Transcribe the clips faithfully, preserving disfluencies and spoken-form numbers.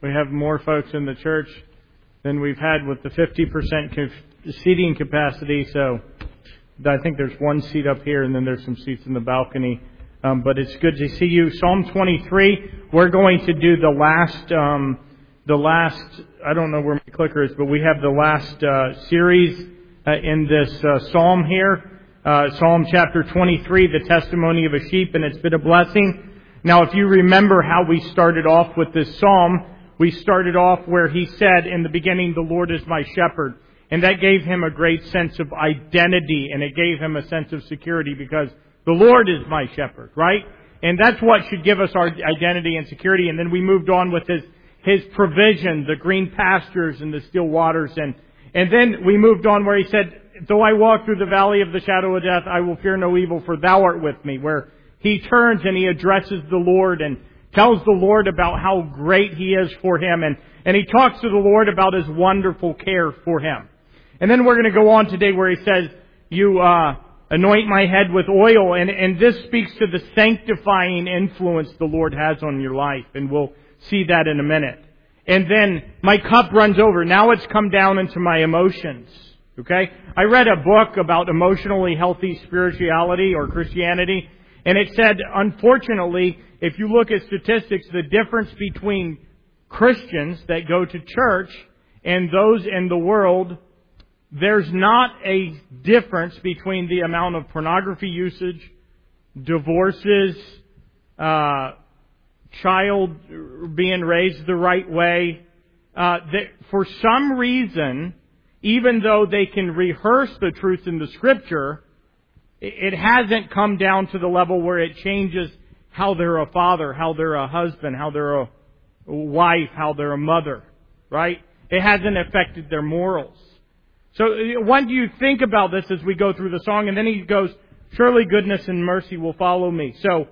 We have more folks in the church than we've had with the fifty percent seating capacity. So I think there's one seat up here, and then there's some seats in the balcony. Um, but it's good to see you. Psalm twenty-three. We're going to do the last, um, the last. I don't know where my clicker is, but we have the last uh, series uh, in this uh, psalm here. Uh, Psalm chapter twenty-three, the testimony of a sheep, and it's been a blessing. Now, if you remember how we started off with this psalm, we started off where he said in the beginning, "The Lord is my shepherd," and that gave him a great sense of identity, and it gave him a sense of security because the Lord is my shepherd, right? And that's what should give us our identity and security. And then we moved on with his his provision, the green pastures and the still waters, and and then we moved on where he said, "Though I walk through the valley of the shadow of death, I will fear no evil, for thou art with me," where he turns and he addresses the Lord and tells the Lord about how great he is for him. And, and he talks to the Lord about his wonderful care for him. And then we're going to go on today where he says, you uh, anoint my head with oil. And, and this speaks to the sanctifying influence the Lord has on your life. And we'll see that in a minute. And then my cup runs over. Now it's come down into my emotions. Okay? I read a book about emotionally healthy spirituality or Christianity. And it said, unfortunately, if you look at statistics, the difference between Christians that go to church and those in the world, there's not a difference between the amount of pornography usage, divorces, uh, child being raised the right way. Uh, that for some reason, even though they can rehearse the truth in the Scripture, it hasn't come down to the level where it changes how they're a father, how they're a husband, how they're a wife, how they're a mother, right? It hasn't affected their morals. So when do you think about this as we go through the song? And then he goes, "Surely goodness and mercy will follow me." So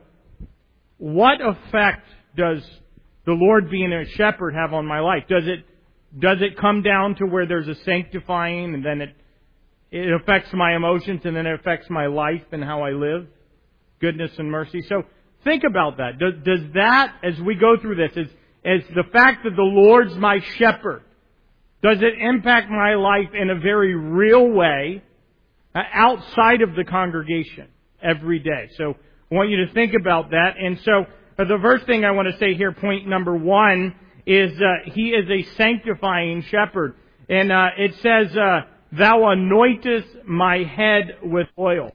what effect does the Lord being a shepherd have on my life? Does it, does it come down to where there's a sanctifying and then it It affects my emotions and then it affects my life and how I live? Goodness and mercy. So think about that. Does, does that, as we go through this, is, is the fact that the Lord's my shepherd, does it impact my life in a very real way uh, outside of the congregation every day? So I want you to think about that. And so uh, the first thing I want to say here, point number one, is uh, He is a sanctifying shepherd. And uh, it says, uh, "Thou anointest my head with oil."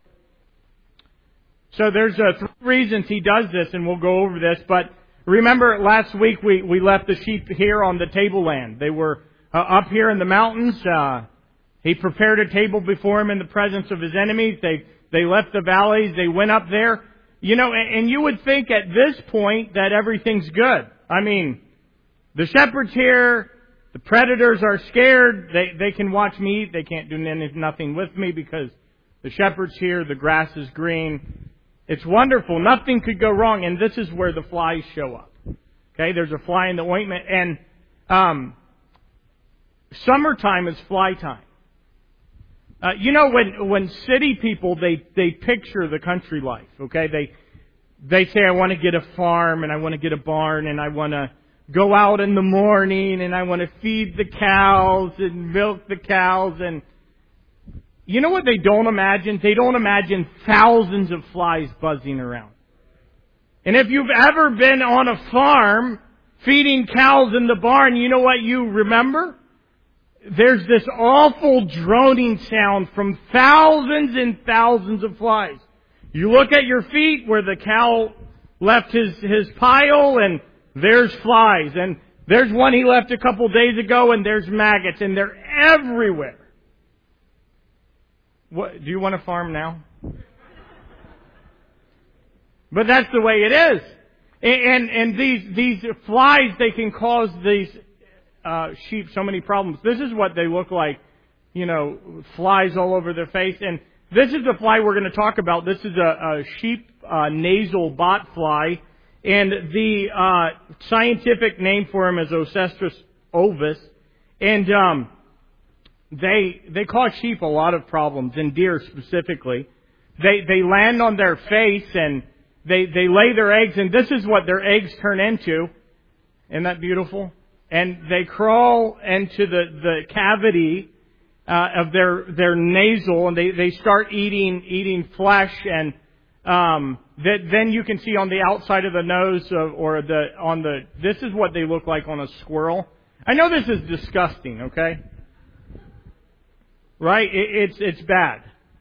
So there's uh, three reasons He does this, and we'll go over this. But remember, last week we, we left the sheep here on the tableland. They were uh, up here in the mountains. Uh, he prepared a table before Him in the presence of His enemies. They they left the valleys. They went up there. You know, and, and you would think at this point that everything's good. I mean, the shepherd's here. The predators are scared. They they can watch me eat. They can't do nothing with me because the shepherd's here. The grass is green. It's wonderful. Nothing could go wrong. And this is where the flies show up. Okay, there's a fly in the ointment. And um, summertime is fly time. Uh, you know, when when city people, they, they picture the country life. Okay, they they say, I want to get a farm and I want to get a barn and I want to go out in the morning and I want to feed the cows and milk the cows. And you know what they don't imagine? They don't imagine thousands of flies buzzing around. And if you've ever been on a farm feeding cows in the barn, you know what you remember? There's this awful droning sound from thousands and thousands of flies. You look at your feet where the cow left his, his pile and there's flies, and there's one he left a couple days ago, and there's maggots, and they're everywhere. What, do you want to farm now? But that's the way it is. And, and, and these, these flies, they can cause these uh, sheep so many problems. This is what they look like, you know, flies all over their face. And this is the fly we're going to talk about. This is a, a sheep uh, nasal bot fly. And the uh, scientific name for him is Ocestrus ovis. And um, they they cause sheep a lot of problems, and deer specifically. They they land on their face and they, they lay their eggs, and this is what their eggs turn into. Isn't that beautiful? and they crawl into the, the cavity uh, of their their nasal, and they, they start eating eating flesh, and um, that then you can see on the outside of the nose of, or the on the this is what they look like on a squirrel. I know this is disgusting, okay? Right? It, it's it's bad,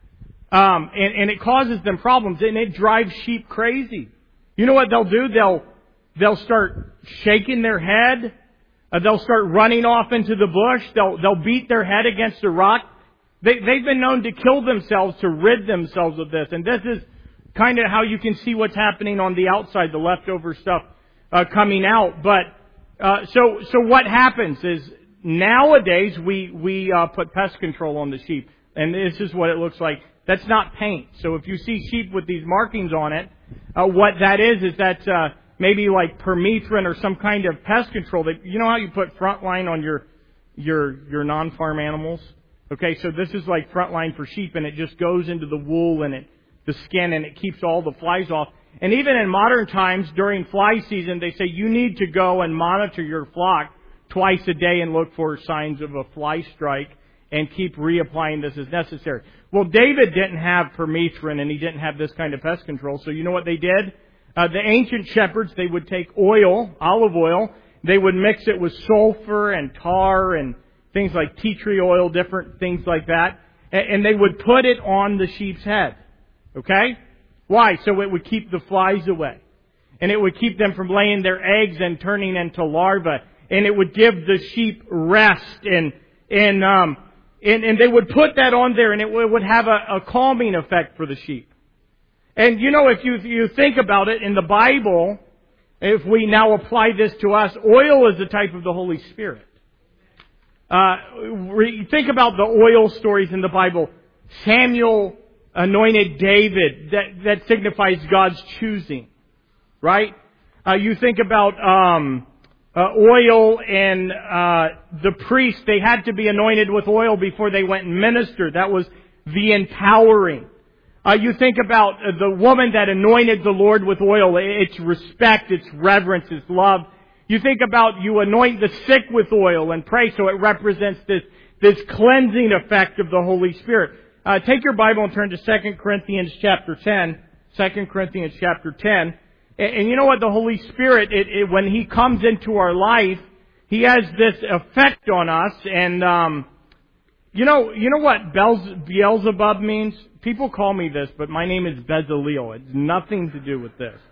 um, and and it causes them problems, and it drives sheep crazy. You know what they'll do? They'll they'll start shaking their head. Uh, they'll start running off into the bush. They'll they'll beat their head against a rock. They they've been known to kill themselves to rid themselves of this, and this is kind of how you can see what's happening on the outside, the leftover stuff uh, coming out. But uh, so so what happens is nowadays we we uh, put pest control on the sheep, and this is what it looks like. That's not paint. So if you see sheep with these markings on it, uh, what that is is that uh, maybe like permethrin or some kind of pest control. That you know how you put Frontline on your your your non-farm animals. Okay, so this is like Frontline for sheep, and it just goes into the wool and it the skin, and it keeps all the flies off. And even in modern times, during fly season, they say you need to go and monitor your flock twice a day and look for signs of a fly strike and keep reapplying this as necessary. Well, David didn't have permethrin, and he didn't have this kind of pest control. So you know what they did? Uh, the ancient shepherds, they would take oil, olive oil, they would mix it with sulfur and tar and things like tea tree oil, different things like that, and, and they would put it on the sheep's head. Okay? Why? So it would keep the flies away. And it would keep them from laying their eggs and turning into larvae. And it would give the sheep rest. And and um and, and they would put that on there, and it would have a, a calming effect for the sheep. And you know, if you you think about it, in the Bible, if we now apply this to us, oil is a type of the Holy Spirit. Uh, think about the oil stories in the Bible. Samuel anointed David, that, that signifies God's choosing, right? Uh, you think about um, uh, oil and uh, the priests, they had to be anointed with oil before they went and ministered. That was the empowering. Uh, you think about uh, the woman that anointed the Lord with oil. It's respect, it's reverence, it's love. You think about you anoint the sick with oil and pray, so it represents this, this cleansing effect of the Holy Spirit. Uh, take your Bible and turn to Second Corinthians chapter ten. Second Corinthians chapter ten. And, and you know what? The Holy Spirit, it, it, when He comes into our life, He has this effect on us. And, um, you know, you know what Beelzebub means? People call me this, but my name is Bezaleel. It's nothing to do with this.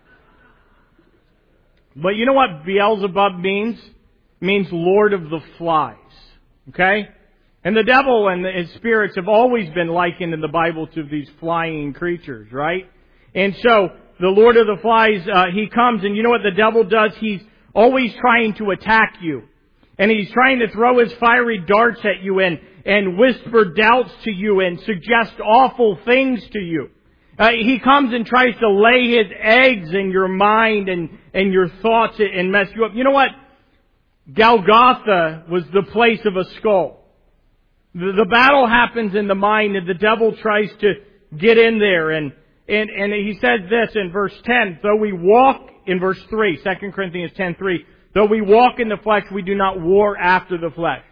But you know what Beelzebub means? It means Lord of the Flies. Okay? And the devil and his spirits have always been likened in the Bible to these flying creatures, right? And so, the Lord of the Flies, uh, He comes, and you know what the devil does? He's always trying to attack you. And he's trying to throw his fiery darts at you and, and whisper doubts to you and suggest awful things to you. Uh, he comes and tries to lay his eggs in your mind and, and your thoughts and mess you up. You know what? Golgotha was the place of a skull. The, the battle happens in the mind, and the devil tries to get in there. And, and, and he says this in verse ten, though we walk, in verse three, Second Corinthians ten three, though we walk in the flesh, we do not war after the flesh.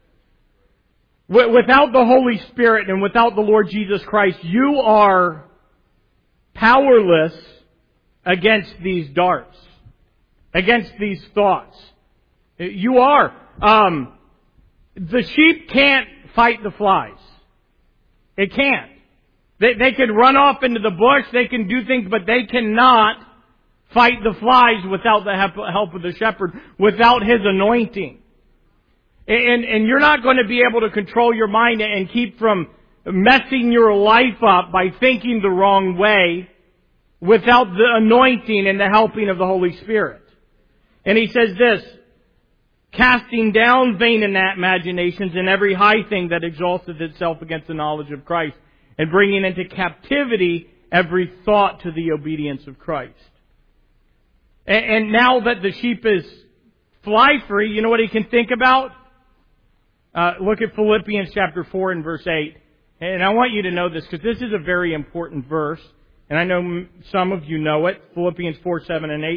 Without the Holy Spirit and without the Lord Jesus Christ, you are powerless against these darts, against these thoughts. You are. Um, the sheep can't fight the flies. It can't. They, they can run off into the bush, they can do things, but they cannot fight the flies without the help of the shepherd, without His anointing. And, and you're not going to be able to control your mind and keep from messing your life up by thinking the wrong way without the anointing and the helping of the Holy Spirit. And he says this, casting down vain imaginations and every high thing that exalteth itself against the knowledge of Christ, and bringing into captivity every thought to the obedience of Christ. And, and now that the sheep is fly free, you know what he can think about? Uh, look at Philippians chapter four and verse eight. And I want you to know this, because this is a very important verse. And I know some of you know it. Philippians four, seven, and eight.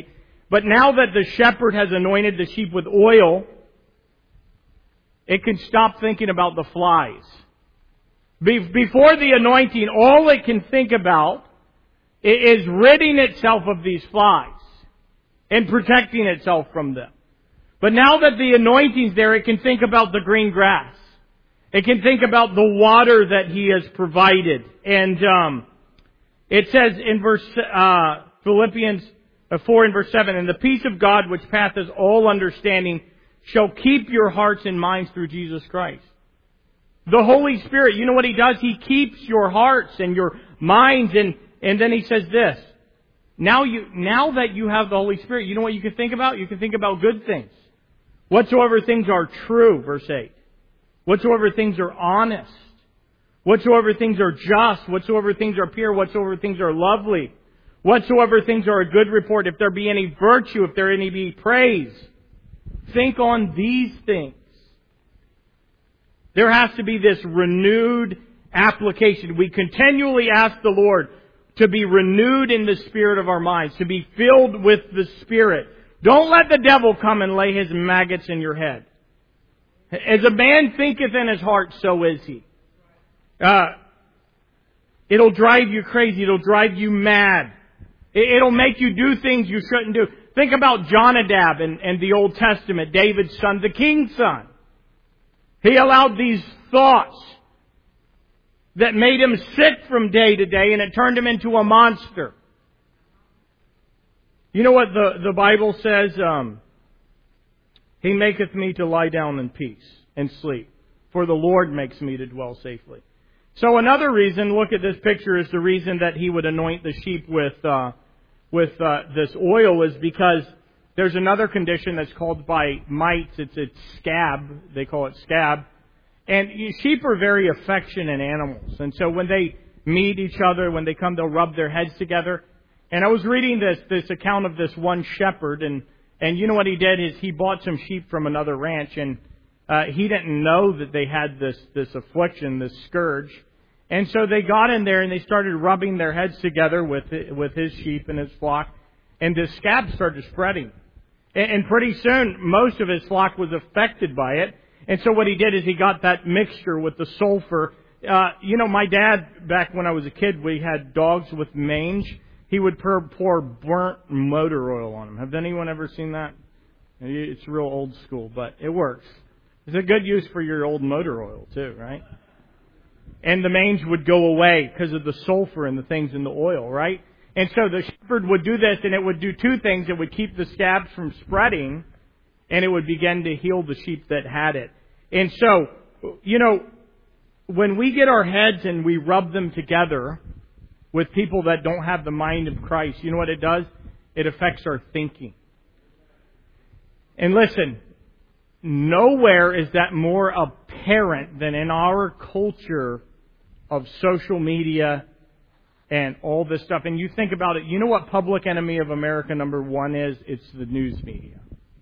But now that the shepherd has anointed the sheep with oil, it can stop thinking about the flies. Before the anointing, all it can think about is ridding itself of these flies and protecting itself from them. But now that the anointing's there, it can think about the green grass. It can think about the water that He has provided. And um, it says in verse uh, Philippians four and verse seven, "And the peace of God, which passeth all understanding, shall keep your hearts and minds through Jesus Christ." The Holy Spirit, you know what He does? He keeps your hearts and your minds. And, and then He says this, now you, now that you have the Holy Spirit, you know what you can think about? You can think about good things. Whatsoever things are true, verse eight. Whatsoever things are honest. Whatsoever things are just. Whatsoever things are pure. Whatsoever things are lovely. Whatsoever things are a good report. If there be any virtue, if there any be praise. Think on these things. There has to be this renewed application. We continually ask the Lord to be renewed in the spirit of our minds, to be filled with the Spirit. Don't let the devil come and lay his maggots in your head. As a man thinketh in his heart, so is he. Uh, it'll drive you crazy. It'll drive you mad. It'll make you do things you shouldn't do. Think about Jonadab in, in the Old Testament, David's son, the king's son. He allowed these thoughts that made him sick from day to day, and it turned him into a monster. You know what the, the Bible says? Um, He maketh me to lie down in peace and sleep, for the Lord makes me to dwell safely. So another reason, look at this picture, is the reason that He would anoint the sheep with uh, with uh, this oil is because there's another condition that's called by mites. It's it's scab. They call it scab. And sheep are very affectionate animals. And so when they meet each other, when they come, they'll rub their heads together. And I was reading this this account of this one shepherd, and and you know what he did is he bought some sheep from another ranch, and uh, he didn't know that they had this this affliction, this scourge. And so they got in there and they started rubbing their heads together with with his sheep and his flock, and the scab started spreading. And pretty soon, most of his flock was affected by it. And so what he did is he got that mixture with the sulfur. Uh, you know, my dad, back when I was a kid, we had dogs with mange. He would pour, pour burnt motor oil on them. Have anyone ever seen that? It's real old school, but it works. It's a good use for your old motor oil, too, right? And the mange would go away because of the sulfur and the things in the oil, right? And so the shepherd would do this, and it would do two things. It would keep the scabs from spreading, and it would begin to heal the sheep that had it. And so, you know, when we get our heads and we rub them together with people that don't have the mind of Christ, you know what it does? It affects our thinking. And listen, nowhere is that more apparent than in our culture of social media and all this stuff. And you think about it, you know what public enemy of America number one is? It's the news media.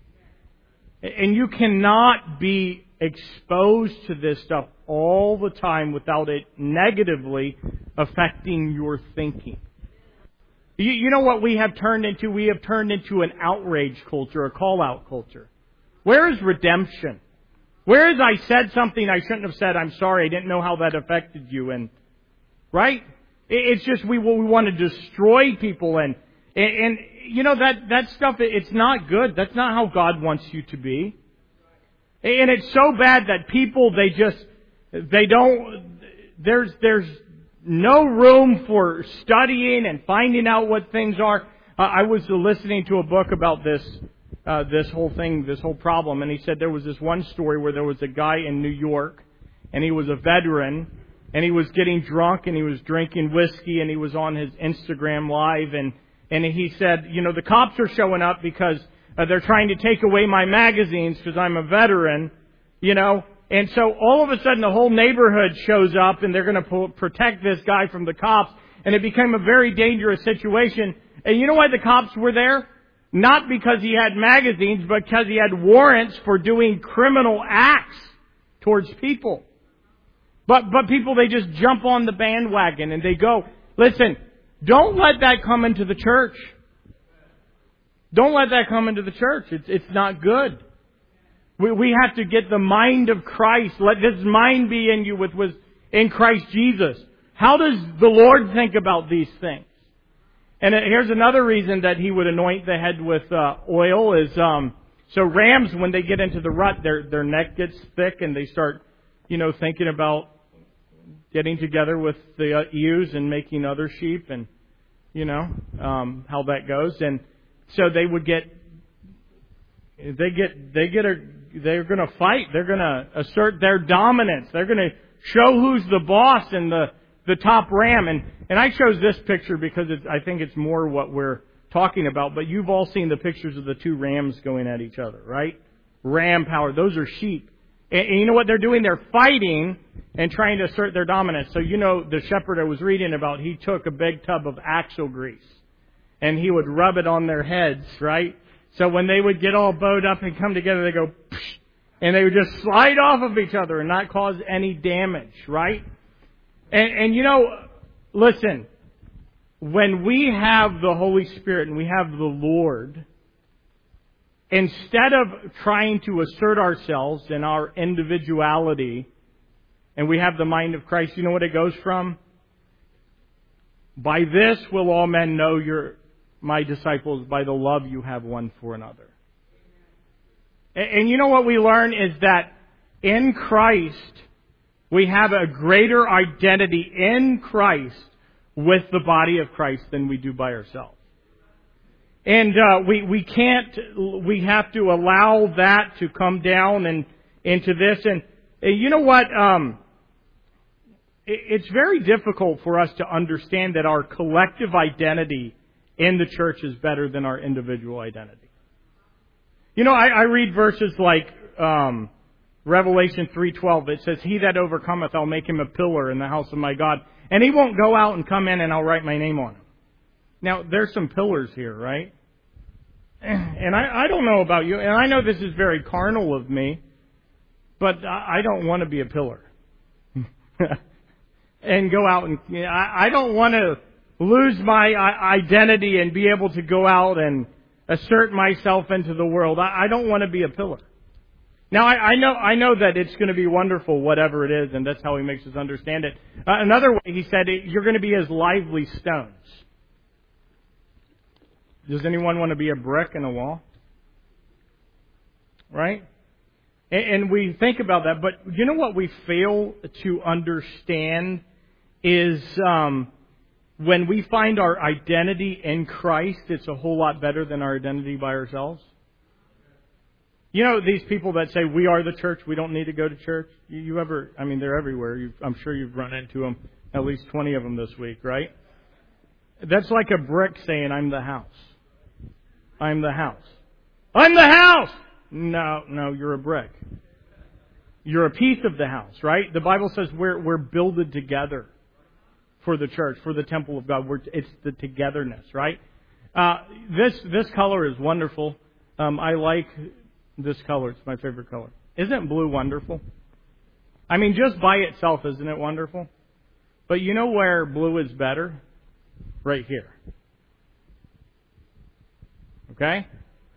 And you cannot be exposed to this stuff all the time without it negatively affecting your thinking. You, you know what we have turned into? We have turned into an outrage culture, a call-out culture. Where is redemption? Where is I said something I shouldn't have said, I'm sorry, I didn't know how that affected you, and right? It's just we we want to destroy people, and and, and you know that that stuff. It's not good. That's not how God wants you to be. And it's so bad that people they just they don't. There's there's no room for studying and finding out what things are. Uh, I was listening to a book about this uh, this whole thing, this whole problem, and he said there was this one story where there was a guy in New York, and he was a veteran. And he was getting drunk, and he was drinking whiskey, and he was on his Instagram Live, and, and he said, you know, the cops are showing up because uh, they're trying to take away my magazines because I'm a veteran, you know. And so all of a sudden the whole neighborhood shows up, and they're going to po- protect this guy from the cops, and it became a very dangerous situation. And you know why the cops were there? Not because he had magazines, but because he had warrants for doing criminal acts towards people. But but people, they just jump on the bandwagon and they go. Listen, don't let that come into the church. Don't let that come into the church. It's, it's not good. We, we have to get the mind of Christ. Let this mind be in you, which was in Christ Jesus. How does the Lord think about these things? And here's another reason that He would anoint the head with uh, oil is, um, so rams, when they get into the rut, their their neck gets thick and they start, you know, thinking about getting together with the uh, ewes and making other sheep, and you know um, how that goes. And so they would get, they get, they get a, they're going to fight. They're going to assert their dominance. They're going to show who's the boss and the the top ram. And and I chose this picture because it's, I think it's more what we're talking about. But you've all seen the pictures of the two rams going at each other, right? Ram power. Those are sheep. And, and you know what they're doing? They're fighting and trying to assert their dominance. So you know the shepherd I was reading about, he took a big tub of axle grease and he would rub it on their heads, right? So when they would get all bowed up and come together, they go, psh, and they would just slide off of each other and not cause any damage, right? And, and you know, listen, when we have the Holy Spirit and we have the Lord, instead of trying to assert ourselves in our individuality, and we have the mind of Christ, you know what it goes from? By this will all men know you're my disciples, by the love you have one for another. And, and you know what we learn is that in Christ, we have a greater identity in Christ with the body of Christ than we do by ourselves. And uh, we we can't, we have to allow that to come down and into this. And, and you know what? Um, it, it's very difficult for us to understand that our collective identity in the church is better than our individual identity. You know, I, I read verses like um, Revelation three twelve. It says, "He that overcometh, I'll make him a pillar in the house of my God. And he won't go out and come in and I'll write my name on him." Now, there's some pillars here, right? And I, I don't know about you, and I know this is very carnal of me, but I don't want to be a pillar. And go out and, I, I don't want to lose my identity and be able to go out and assert myself into the world. I, I don't want to be a pillar. Now, I, I know I know that it's going to be wonderful, whatever it is, and that's how He makes us understand it. Uh, another way, He said, you're going to be as lively stones. Does anyone want to be a brick in a wall? Right? And, and we think about that, but you know what we fail to understand is um, when we find our identity in Christ, it's a whole lot better than our identity by ourselves. You know, these people that say, we are the church, we don't need to go to church. You, you ever, I mean, they're everywhere. You've, I'm sure you've run into them, at least twenty of them this week, right? That's like a brick saying, I'm the house. I'm the house. I'm the house! No, no, you're a brick. You're a piece of the house, right? The Bible says we're, we're builded together for the church, for the temple of God. We're, it's the togetherness, right? Uh, this, this color is wonderful. Um, I like this color. It's my favorite color. Isn't blue wonderful? I mean, just by itself, isn't it wonderful? But you know where blue is better? Right here. Okay?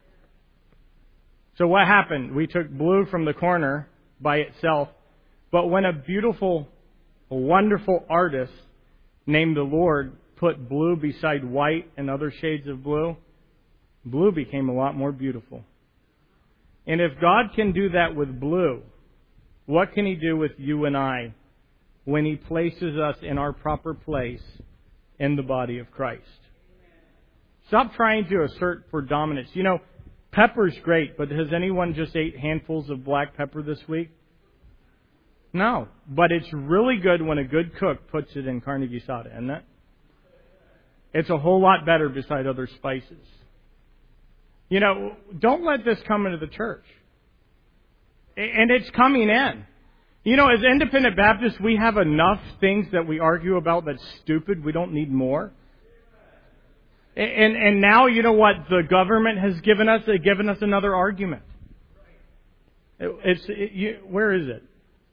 So what happened? We took blue from the corner by itself, but when a beautiful, wonderful artist named the Lord put blue beside white and other shades of blue, blue became a lot more beautiful. And if God can do that with blue, what can He do with you and I when He places us in our proper place in the body of Christ? Stop trying to assert for dominance. You know, pepper's great, but has anyone just ate handfuls of black pepper this week? No. But it's really good when a good cook puts it in carne guisada, isn't it? It's a whole lot better beside other spices. You know, don't let this come into the church. And it's coming in. You know, as independent Baptists, we have enough things that we argue about that's stupid. We don't need more. And and now, you know what the government has given us? They've given us another argument. It, it's it, you, where is it?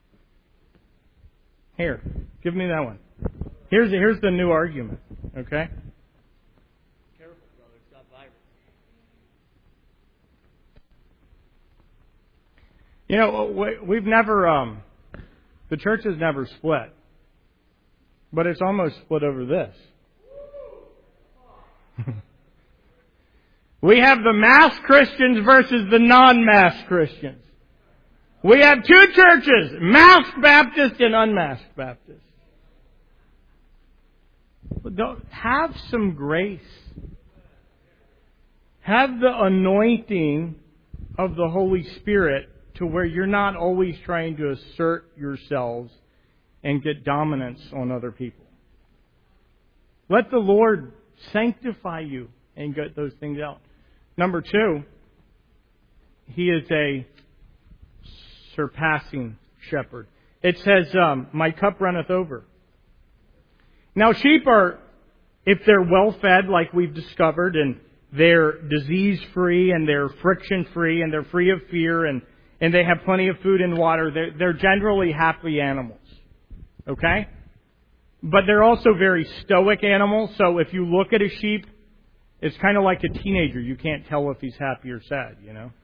Here, give me that one. Here's here's the new argument. Okay. Careful, brother. It's got virus. You know, we, we've never, um, the church has never split. But it's almost split over this. We have the mass Christians versus the non-mass Christians. We have two churches, masked Baptist and unmasked Baptist. But don't, have some grace. Have the anointing of the Holy Spirit to where you're not always trying to assert yourselves and get dominance on other people. Let the Lord sanctify you and get those things out. Number two, He is a surpassing shepherd. It says, um, my cup runneth over. Now sheep are, if they're well fed like we've discovered, and they're disease free and they're friction free and they're free of fear and, and they have plenty of food and water, they're, they're generally happy animals. Okay? But they're also very stoic animals, so if you look at a sheep, it's kind of like a teenager. You can't tell if he's happy or sad, you know?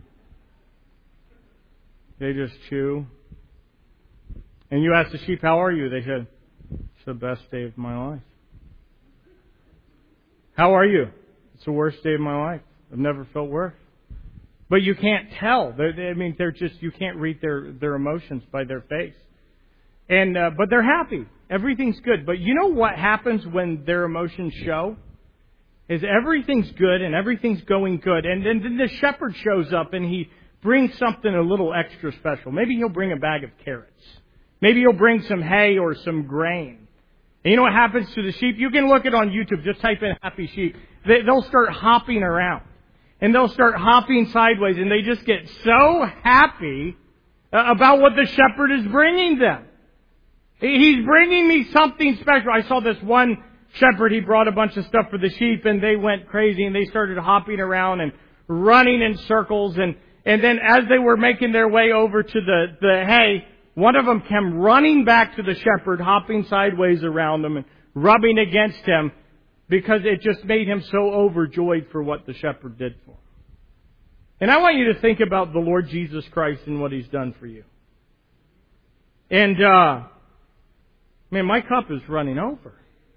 They just chew. And you ask the sheep, how are you? They said, it's the best day of my life. How are you? It's the worst day of my life. I've never felt worse. But you can't tell. They're, they, I mean, they're just, you can't read their, their emotions by their face. And, uh, but they're happy. Everything's good. But you know what happens when their emotions show? Is everything's good and everything's going good. And then, then the shepherd shows up and he brings something a little extra special. Maybe he'll bring a bag of carrots. Maybe he'll bring some hay or some grain. And you know what happens to the sheep? You can look it on YouTube. Just type in happy sheep. They, they'll start hopping around. And they'll start hopping sideways. And they just get so happy about what the shepherd is bringing them. He's bringing me something special. I saw this one shepherd. He brought a bunch of stuff for the sheep. And they went crazy. And they started hopping around and running in circles. And, and then as they were making their way over to the, the hay, one of them came running back to the shepherd, hopping sideways around him and rubbing against him because it just made him so overjoyed for what the shepherd did for him. And I want you to think about the Lord Jesus Christ and what He's done for you. And, uh, man, my cup is running over.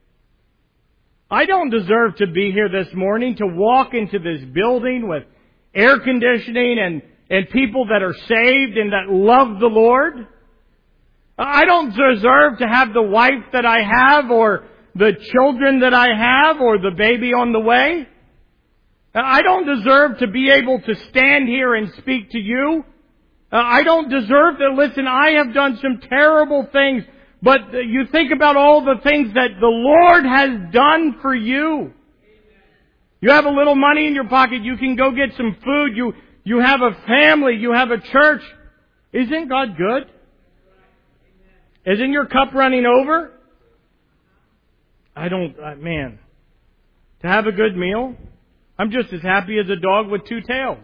I don't deserve to be here this morning to walk into this building with air conditioning and, and people that are saved and that love the Lord. I don't deserve to have the wife that I have or the children that I have or the baby on the way. I don't deserve to be able to stand here and speak to you. I don't deserve to listen. I have done some terrible things, but you think about all the things that the Lord has done for you. You have a little money in your pocket. You can go get some food. You, you have a family. You have a church. Isn't God good? Isn't your cup running over? I don't, uh, man, to have a good meal, I'm just as happy as a dog with two tails.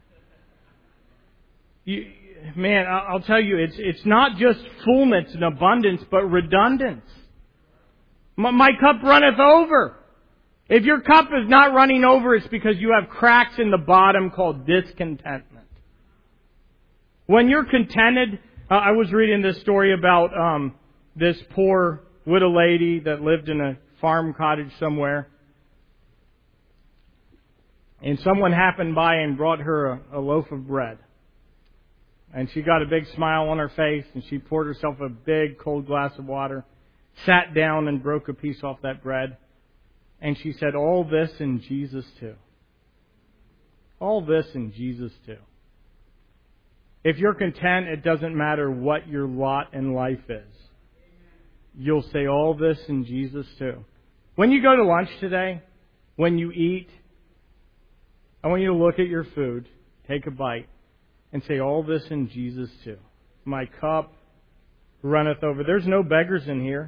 You, man, I'll tell you, it's it's not just fullness and abundance, but redundance. My, my cup runneth over. If your cup is not running over, it's because you have cracks in the bottom called discontentment. When you're contented, uh, I was reading this story about um, this poor widow lady that lived in a farm cottage somewhere. And someone happened by and brought her a, a loaf of bread. And she got a big smile on her face, and she poured herself a big cold glass of water, sat down and broke a piece off that bread. And she said, all this in Jesus too. All this in Jesus too. If you're content, it doesn't matter what your lot in life is. You'll say all this in Jesus too. When you go to lunch today, when you eat, I want you to look at your food, take a bite, and say all this in Jesus too. My cup runneth over. There's no beggars in here.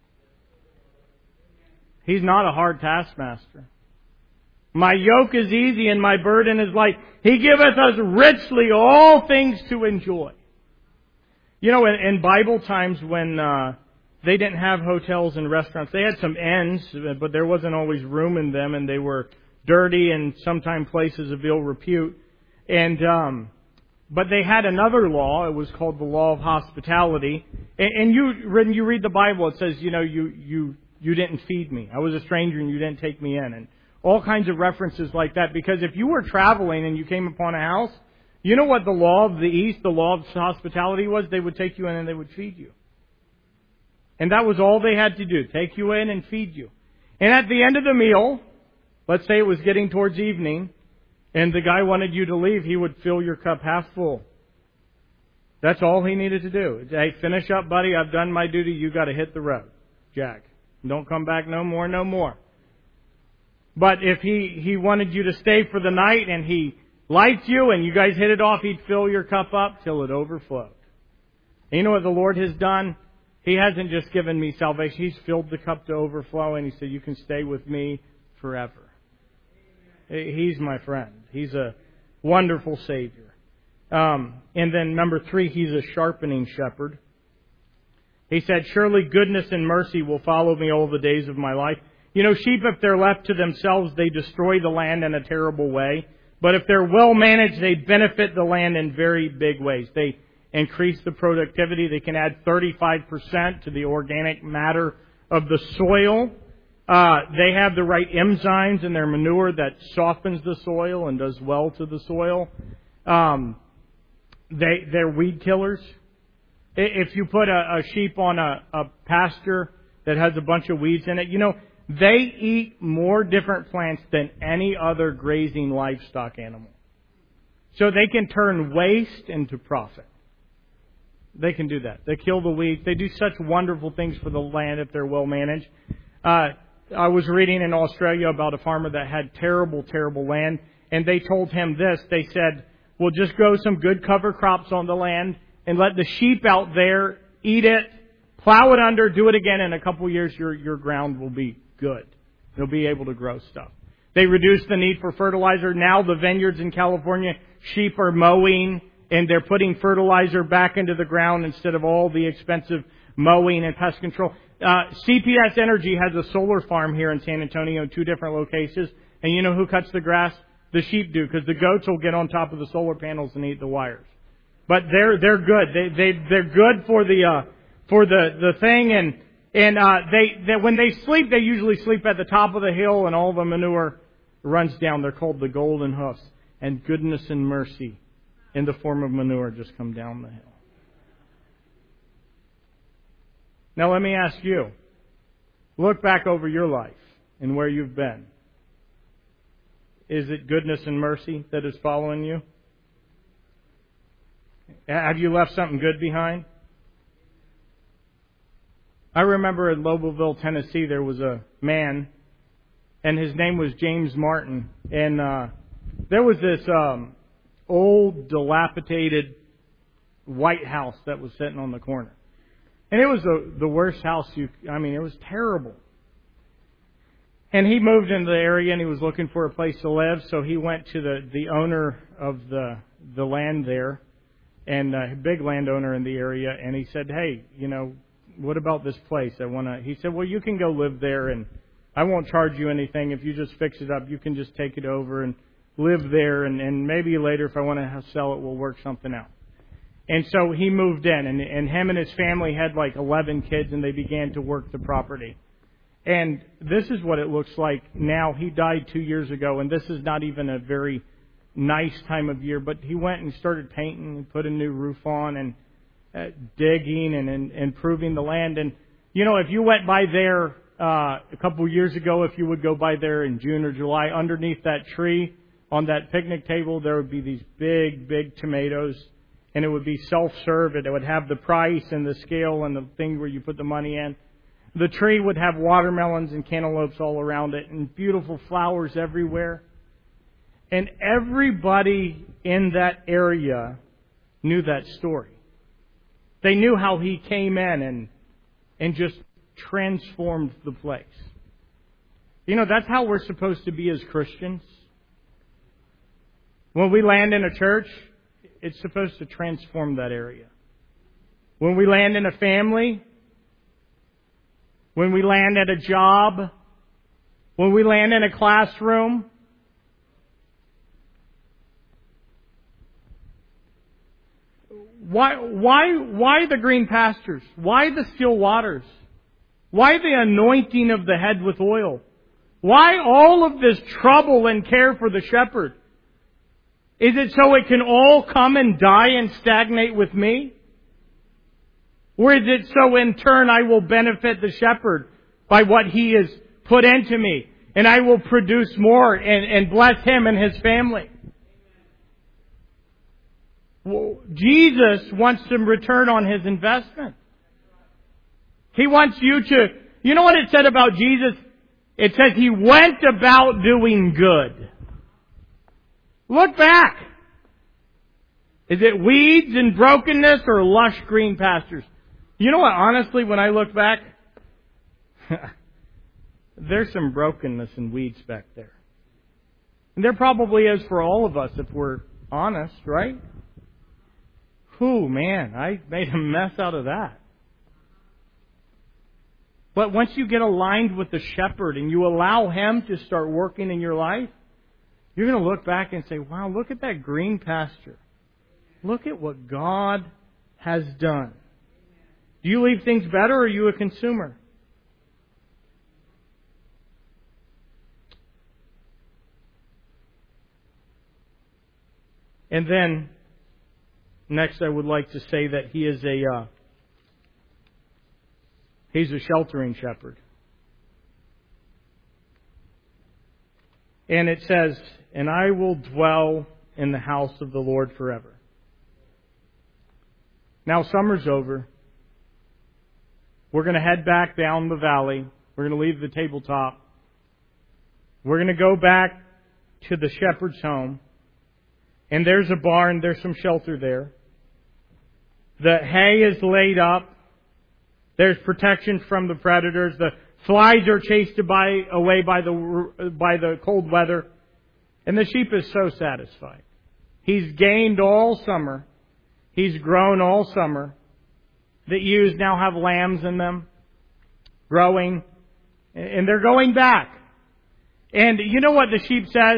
He's not a hard taskmaster. My yoke is easy and my burden is light. He giveth us richly all things to enjoy. You know, in, in Bible times when uh, they didn't have hotels and restaurants, they had some inns, but there wasn't always room in them, and they were dirty and sometimes places of ill repute. And um, But they had another law. It was called the law of hospitality. And, and you, when you read the Bible, it says, you know, you, you, you didn't feed me. I was a stranger and you didn't take me in. And all kinds of references like that. Because if you were traveling and you came upon a house, you know what the law of the East, the law of hospitality was? They would take you in and they would feed you. And that was all they had to do. Take you in and feed you. And at the end of the meal, let's say it was getting towards evening, and the guy wanted you to leave, he would fill your cup half full. That's all he needed to do. Hey, finish up, buddy. I've done my duty. You got to hit the road, Jack. Don't come back no more, no more. But if he, he wanted you to stay for the night and he liked you and you guys hit it off, he'd fill your cup up till it overflowed. And you know what the Lord has done? He hasn't just given me salvation. He's filled the cup to overflow, and He said, you can stay with me forever. He's my friend. He's a wonderful Savior. Um, and then number three, He's a sharpening shepherd. He said, surely goodness and mercy will follow me all the days of my life. You know, sheep, if they're left to themselves, they destroy the land in a terrible way. But if they're well managed, they benefit the land in very big ways. They increase the productivity. They can add thirty-five percent to the organic matter of the soil. Uh, they have the right enzymes in their manure that softens the soil and does well to the soil. Um, they, they're weed killers. If you put a, a sheep on a, a pasture that has a bunch of weeds in it, you know, they eat more different plants than any other grazing livestock animal. So they can turn waste into profit. They can do that. They kill the weeds. They do such wonderful things for the land if they're well managed. Uh, I was reading in Australia about a farmer that had terrible, terrible land, and they told him this. They said, well, just grow some good cover crops on the land and let the sheep out there eat it, plow it under, do it again. In a couple of years, your, your ground will be good. You'll be able to grow stuff. They reduced the need for fertilizer. Now the vineyards in California, sheep are mowing, and they're putting fertilizer back into the ground instead of all the expensive mowing and pest control. Uh, C P S Energy has a solar farm here in San Antonio in two different locations. And you know who cuts the grass? The sheep do, because the goats will get on top of the solar panels and eat the wires. But they're they're good. They they they're good for the uh, for the the thing, and and uh, they, they when they sleep, they usually sleep at the top of the hill, and all the manure runs down. They're called the golden hoofs, and goodness and mercy in the form of manure just come down the hill. Now let me ask you, look back over your life and where you've been. Is it goodness and mercy that is following you? Have you left something good behind? I remember in Lobelville, Tennessee, there was a man, and his name was James Martin, and uh, there was this um, old, dilapidated white house that was sitting on the corner. And it was the, the worst house you, I mean, it was terrible. And he moved into the area and he was looking for a place to live, so he went to the, the owner of the the land there, and a big landowner in the area, and he said, hey, you know, what about this place? I want to, he said, well, you can go live there and I won't charge you anything. If you just fix it up, you can just take it over and live there, and, and maybe later if I want to sell it, we'll work something out. And so he moved in, and, and him and his family had like eleven kids, and they began to work the property. And this is what it looks like now. He died two years ago, and this is not even a very nice time of year, but he went and started painting and put a new roof on and uh, digging and, and improving the land. And, you know, if you went by there uh, a couple years ago, if you would go by there in June or July, underneath that tree on that picnic table, there would be these big, big tomatoes. And it would be self-serve. It would have the price and the scale and the thing where you put the money in. The tree would have watermelons and cantaloupes all around it and beautiful flowers everywhere. And everybody in that area knew that story. They knew how he came in and and just transformed the place. You know, that's how we're supposed to be as Christians. When we land in a church, it's supposed to transform that area. When we land in a family, when we land at a job, when we land in a classroom, Why, why, why the green pastures? Why the still waters? Why the anointing of the head with oil? Why all of this trouble and care for the shepherd? Is it so it can all come and die and stagnate with me? Or is it so in turn I will benefit the shepherd by what he has put into me, and I will produce more and, and bless him and his family? Well, Jesus wants to return on his investment. He wants you to, you know what it said about Jesus? It says he went about doing good. Look back. Is it weeds and brokenness or lush green pastures? You know what, honestly, when I look back, there's some brokenness and weeds back there. And there probably is for all of us if we're honest, right? Whew, man, I made a mess out of that. But once you get aligned with the shepherd and you allow him to start working in your life, you're going to look back and say, wow, look at that green pasture. Look at what God has done. Do you leave things better, or are you a consumer? And then, next I would like to say that he is a, uh, he's a sheltering shepherd. And it says, and I will dwell in the house of the Lord forever. Now summer's over. We're going to head back down the valley. We're going to leave the tabletop. We're going to go back to the shepherd's home. And there's a barn. There's some shelter there. The hay is laid up. There's protection from the predators. The flies are chased by, away by the, by the cold weather. And the sheep is so satisfied. He's gained all summer. He's grown all summer. The ewes now have lambs in them, growing, and they're going back. And you know what the sheep says?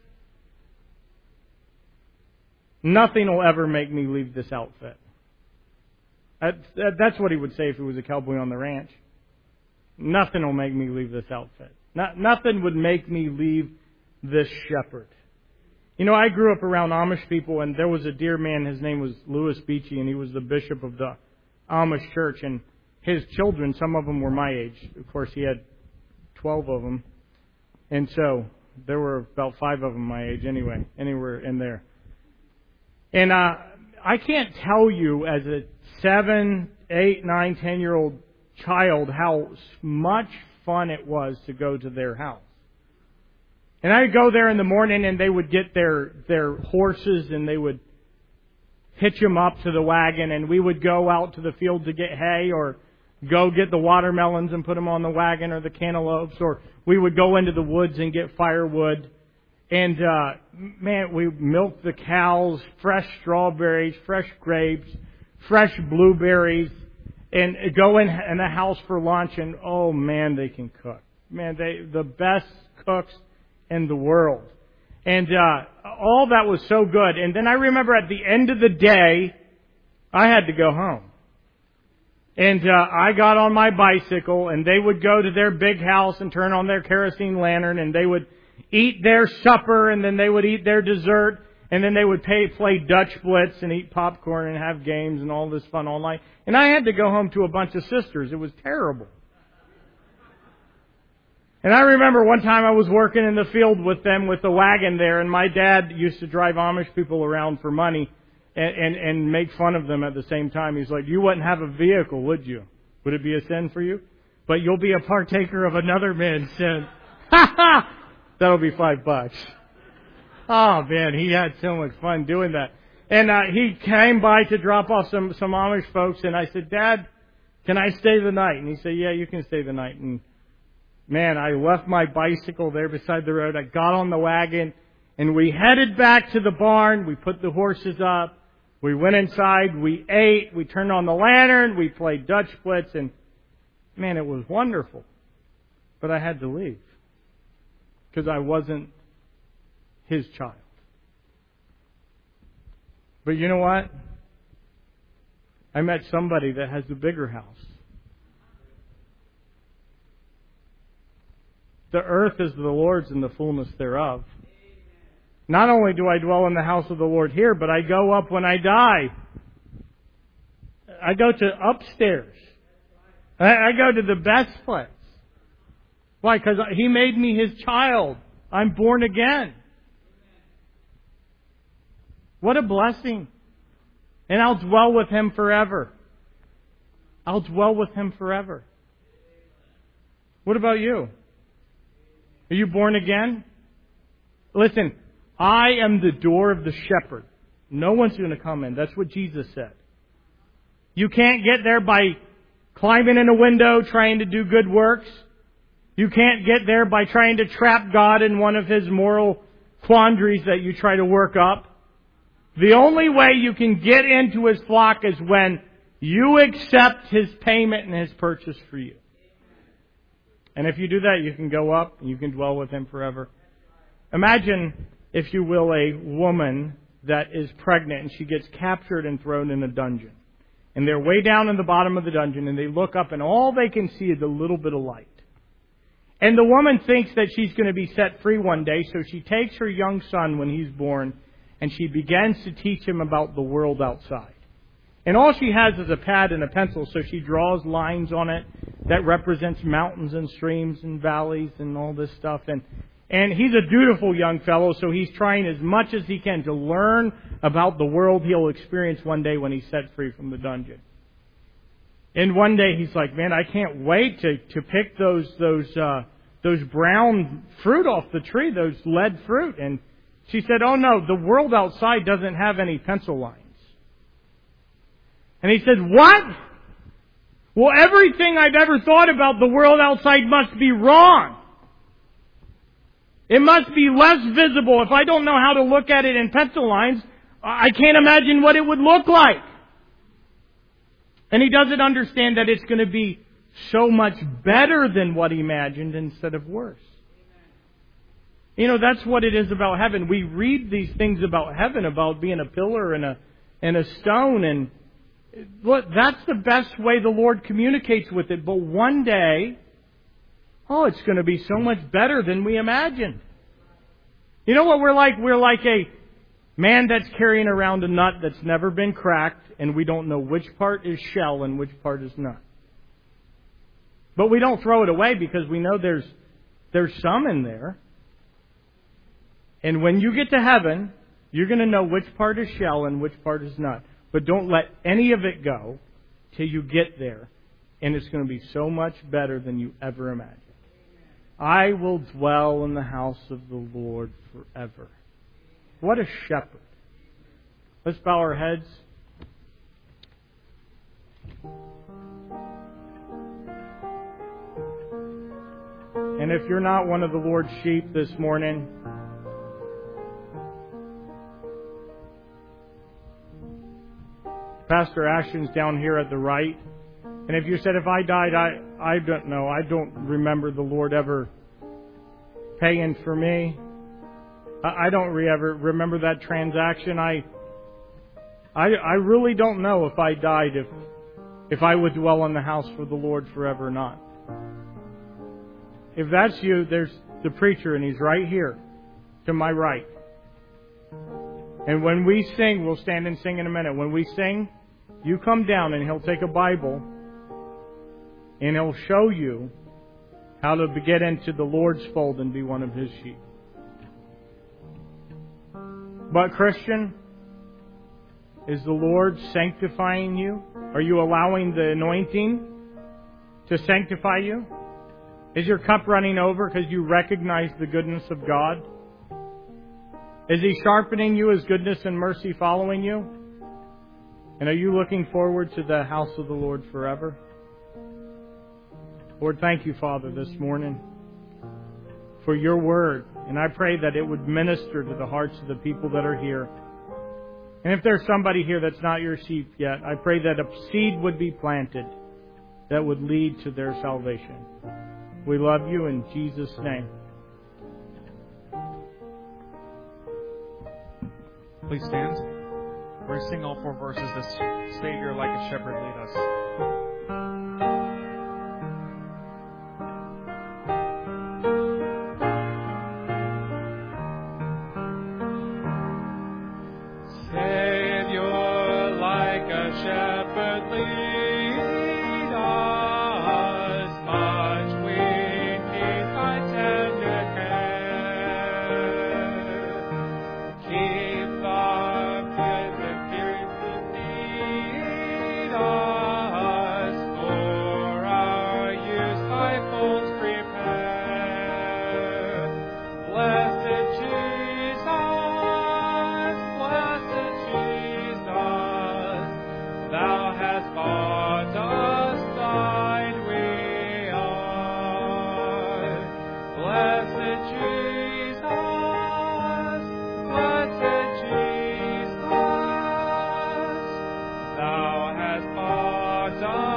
Nothing will ever make me leave this outfit. That's what he would say if he was a cowboy on the ranch. Nothing will make me leave this outfit. Not, nothing would make me leave this shepherd. You know, I grew up around Amish people, and there was a dear man. His name was Louis Beachy, and he was the bishop of the Amish church. And his children, some of them were my age. Of course, he had twelve of them. And so there were about five of them my age anyway, anywhere in there. And uh, I can't tell you as a seven, eight, nine, ten-year-old child how much fun it was to go to their house. And I'd go there in the morning, and they would get their their horses, and they would hitch them up to the wagon, and we would go out to the field to get hay, or go get the watermelons and put them on the wagon, or the cantaloupes, or we would go into the woods and get firewood. And, uh, man, we milked the cows, fresh strawberries, fresh grapes, fresh blueberries, and go in, in the house for lunch, and oh man, they can cook. Man, they, the best cooks in the world. And, uh, all that was so good. And then I remember at the end of the day, I had to go home. And, uh, I got on my bicycle, and they would go to their big house and turn on their kerosene lantern, and they would eat their supper, and then they would eat their dessert, and then they would pay, play Dutch Blitz and eat popcorn and have games and all this fun all night. And I had to go home to a bunch of sisters. It was terrible. And I remember one time I was working in the field with them with the wagon there, and my dad used to drive Amish people around for money and, and, and make fun of them at the same time. He's like, you wouldn't have a vehicle, would you? Would it be a sin for you? But you'll be a partaker of another man's sin. Ha ha! That'll be five bucks. Oh man, he had so much fun doing that. And uh, he came by to drop off some, some Amish folks, and I said, Dad, can I stay the night? And he said, yeah, you can stay the night. And man, I left my bicycle there beside the road. I got on the wagon, and we headed back to the barn. We put the horses up. We went inside. We ate. We turned on the lantern. We played Dutch Blitz, and man, it was wonderful. But I had to leave because I wasn't his child. But you know what? I met somebody that has a bigger house. The earth is the Lord's and the fullness thereof. Not only do I dwell in the house of the Lord here, but I go up when I die. I go to upstairs. I go to the best place. Why? Because He made me His child. I'm born again. What a blessing. And I'll dwell with Him forever. I'll dwell with Him forever. What about you? Are you born again? Listen, I am the door of the shepherd. No one's going to come in. That's what Jesus said. You can't get there by climbing in a window trying to do good works. You can't get there by trying to trap God in one of His moral quandaries that you try to work up. The only way you can get into His flock is when you accept His payment and His purchase for you. And if you do that, you can go up and you can dwell with Him forever. Imagine, if you will, a woman that is pregnant and she gets captured and thrown in a dungeon. And they're way down in the bottom of the dungeon and they look up and all they can see is a little bit of light. And the woman thinks that she's going to be set free one day, so she takes her young son when he's born and she begins to teach him about the world outside. And all she has is a pad and a pencil, so she draws lines on it that represents mountains and streams and valleys and all this stuff. And and he's a dutiful young fellow, so he's trying as much as he can to learn about the world he'll experience one day when he's set free from the dungeon. And one day he's like, man, I can't wait to, to pick those those uh, those brown fruit off the tree, those lead fruit. And she said, oh no, the world outside doesn't have any pencil lines. And he said, what? Well, everything I've ever thought about the world outside must be wrong. It must be less visible. If I don't know how to look at it in pencil lines, I can't imagine what it would look like. And he doesn't understand that it's going to be so much better than what he imagined instead of worse. You know, that's what it is about heaven. We read these things about heaven, about being a pillar and a and a stone, and look, that's the best way the Lord communicates with it. But one day, oh, it's going to be so much better than we imagined. You know what we're like? We're like a man that's carrying around a nut that's never been cracked, and we don't know which part is shell and which part is nut. But we don't throw it away because we know there's there's some in there. And when you get to heaven, you're going to know which part is shell and which part is nut. But don't let any of it go till you get there. And it's going to be so much better than you ever imagined. I will dwell in the house of the Lord forever. What a shepherd. Let's bow our heads. And if you're not one of the Lord's sheep this morning, Pastor Ashton's down here at the right. And if you said, if I died, I, I don't know. I don't remember the Lord ever paying for me. I, I don't re- ever remember that transaction. I, I, I really don't know if I died, if, if I would dwell in the house for the Lord forever or not. If that's you, there's the preacher, and he's right here to my right. And when we sing, we'll stand and sing in a minute. When we sing, you come down and he'll take a Bible and he'll show you how to get into the Lord's fold and be one of His sheep. But Christian, is the Lord sanctifying you? Are you allowing the anointing to sanctify you? Is your cup running over because you recognize the goodness of God? Is He sharpening you? Is goodness and mercy following you? And are you looking forward to the house of the Lord forever? Lord, thank you, Father, this morning for your word. And I pray that it would minister to the hearts of the people that are here. And if there's somebody here that's not your sheep yet, I pray that a seed would be planted that would lead to their salvation. We love you in Jesus' name. Please stand. We're going to sing all four verses. This Savior like a shepherd lead us. Thou hast bought us.